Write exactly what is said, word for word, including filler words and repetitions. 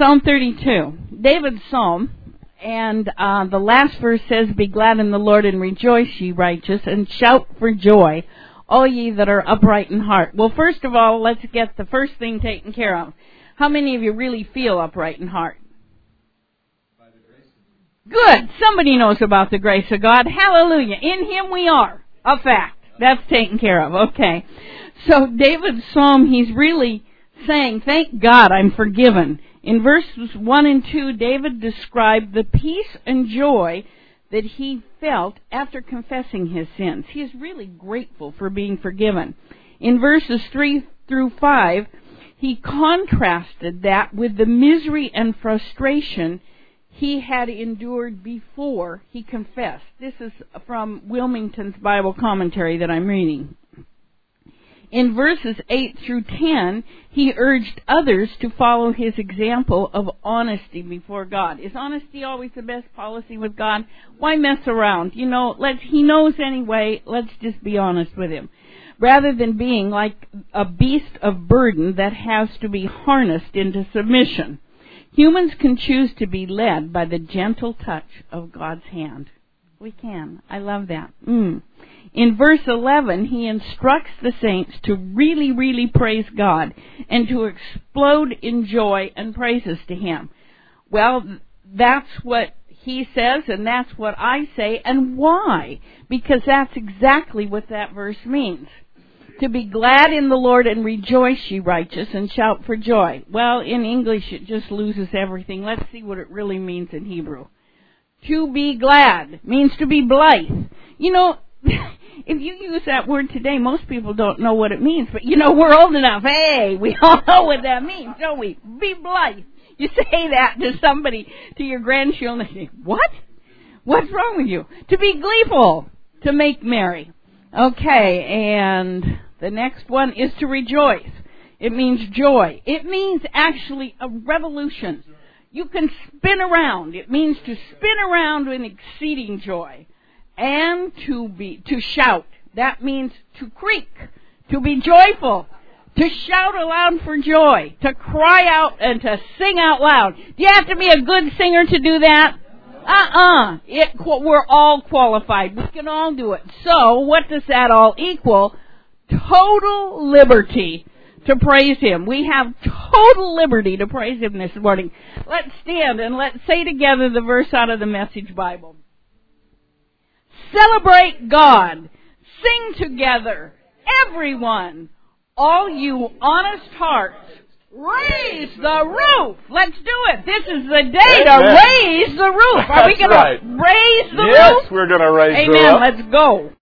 Psalm thirty-two, David's psalm, and uh, the last verse says, "Be glad in the Lord and rejoice, ye righteous, and shout for joy, all ye that are upright in heart." Well, first of all, let's get the first thing taken care of. How many of you really feel upright in heart? By the grace of God. Good. Somebody knows about the grace of God. Hallelujah. In Him we are. A fact. That's taken care of. Okay. So David's psalm, he's really saying, thank God I'm forgiven. In verses one and two, David described the peace and joy that he felt after confessing his sins. He is really grateful for being forgiven. In verses three through five, he contrasted that with the misery and frustration he had endured before he confessed. This is from Wilmington's Bible commentary that I'm reading. In verses eight through ten, he urged others to follow his example of honesty before God. Is honesty always the best policy with God? Why mess around? You know, let's, He knows anyway, let's just be honest with Him. Rather than being like a beast of burden that has to be harnessed into submission. Humans can choose to be led by the gentle touch of God's hand. We can. I love that. Mm. In verse eleven, he instructs the saints to really, really praise God and to explode in joy and praises to Him. Well, that's what he says, and that's what I say. And why? Because that's exactly what that verse means. To be glad in the Lord and rejoice, ye righteous, and shout for joy. Well, in English it just loses everything. Let's see what it really means in Hebrew. To be glad means to be blithe. You know, if you use that word today, most people don't know what it means. But, you know, we're old enough. Hey, we all know what that means, don't we? Be blithe. You say that to somebody, to your grandchildren, they say, what? What's wrong with you? To be gleeful, to make merry. Okay, and the next one is to rejoice. It means joy. It means actually a revolution. You can spin around. It means to spin around in exceeding joy. And to be to shout. That means to creak, to be joyful, to shout aloud for joy, to cry out and to sing out loud. Do you have to be a good singer to do that? Uh-uh. It, we're all qualified. We can all do it. So, what does that all equal? Total liberty to praise Him. We have total liberty to praise Him this morning. Let's stand and let's say together the verse out of the Message Bible. Celebrate God. Sing together. Everyone. All you honest hearts. Raise the roof. Let's do it. This is the day Amen. To raise the roof. Are we going right. to raise the yes, roof? Yes, we're going to raise Amen. the roof. Let's go.